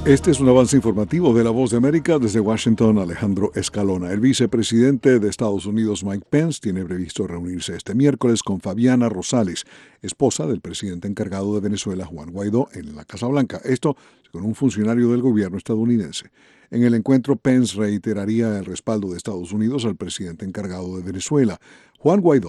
Este es un avance informativo de La Voz de América. Desde Washington, Alejandro Escalona. El vicepresidente de Estados Unidos, Mike Pence, tiene previsto reunirse este miércoles con Fabiana Rosales, esposa del presidente encargado de Venezuela, Juan Guaidó, en la Casa Blanca. Esto con un funcionario del gobierno estadounidense. En el encuentro, Pence reiteraría el respaldo de Estados Unidos al presidente encargado de Venezuela. Juan Guaidó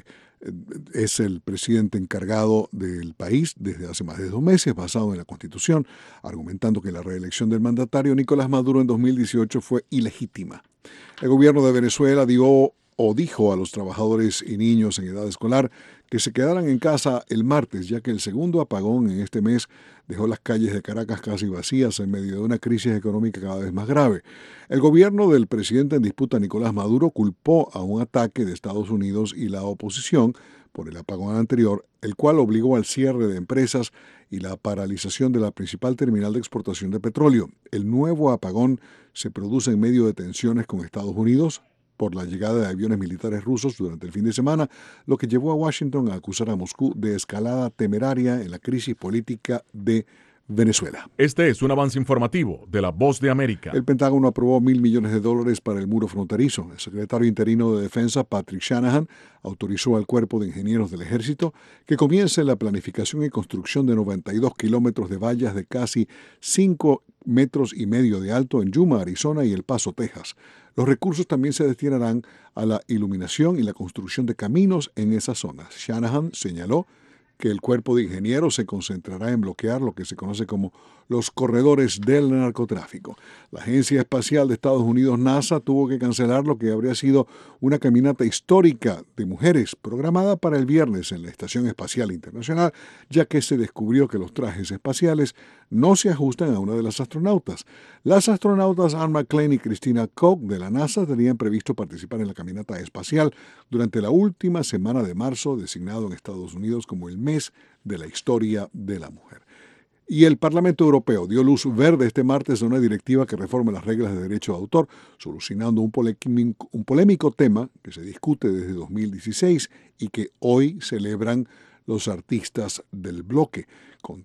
es el presidente encargado del país desde hace más de 2 meses, basado en la Constitución, argumentando que la reelección del mandatario Nicolás Maduro en 2018 fue ilegítima. El gobierno de Venezuela dijo a los trabajadores y niños en edad escolar que se quedaran en casa el martes, ya que el segundo apagón en este mes dejó las calles de Caracas casi vacías en medio de una crisis económica cada vez más grave. El gobierno del presidente en disputa, Nicolás Maduro, culpó a un ataque de Estados Unidos y la oposición por el apagón anterior, el cual obligó al cierre de empresas y la paralización de la principal terminal de exportación de petróleo. El nuevo apagón se produce en medio de tensiones con Estados Unidos por la llegada de aviones militares rusos durante el fin de semana, lo que llevó a Washington a acusar a Moscú de escalada temeraria en la crisis política de Venezuela. Este es un avance informativo de La Voz de América. El Pentágono aprobó $1.000 millones para el muro fronterizo. El secretario interino de Defensa, Patrick Shanahan, autorizó al Cuerpo de Ingenieros del Ejército que comience la planificación y construcción de 92 kilómetros de vallas de casi 5,5 metros de alto en Yuma, Arizona y El Paso, Texas. Los recursos también se destinarán a la iluminación y la construcción de caminos en esas zonas. Shanahan señaló que el cuerpo de ingenieros se concentrará en bloquear lo que se conoce como los corredores del narcotráfico. La Agencia Espacial de Estados Unidos, NASA, tuvo que cancelar lo que habría sido una caminata histórica de mujeres programada para el viernes en la Estación Espacial Internacional, ya que se descubrió que los trajes espaciales no se ajustan a una de las astronautas. Las astronautas Anne McClain y Christina Koch de la NASA tenían previsto participar en la caminata espacial durante la última semana de marzo, designado en Estados Unidos como el mes de la historia de la mujer. Y el Parlamento Europeo dio luz verde este martes a una directiva que reforma las reglas de derecho de autor, solucionando un polémico tema que se discute desde 2016 y que hoy celebran los artistas del bloque. Con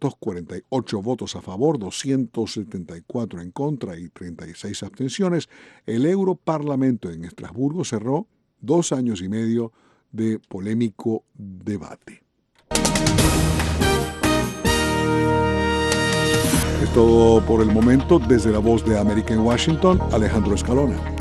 348 votos a favor, 274 en contra y 36 abstenciones, el Europarlamento en Estrasburgo cerró 2 años y medio de polémico debate. Es todo por el momento. Desde La Voz de América en Washington, Alejandro Escalona.